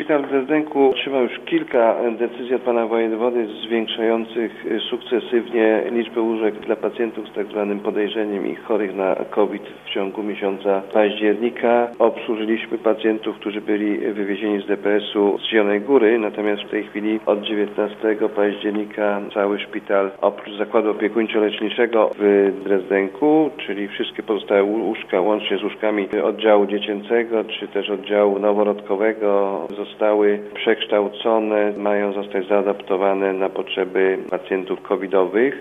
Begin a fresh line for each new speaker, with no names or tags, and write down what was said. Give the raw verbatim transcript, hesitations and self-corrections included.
Szpital w Drezdenku otrzymał już kilka decyzji od pana wojewody zwiększających sukcesywnie liczbę łóżek dla pacjentów z tak zwanym podejrzeniem i chorych na COVID w ciągu miesiąca października. Obsłużyliśmy pacjentów, którzy byli wywiezieni z D P S-u z Zielonej Góry, natomiast w tej chwili od dziewiętnastego października cały szpital oprócz zakładu opiekuńczo-leczniczego w Drezdenku, czyli wszystkie pozostałe łóżka łącznie z łóżkami oddziału dziecięcego czy też oddziału noworodkowego zostały przekształcone, mają zostać zaadaptowane na potrzeby pacjentów covidowych.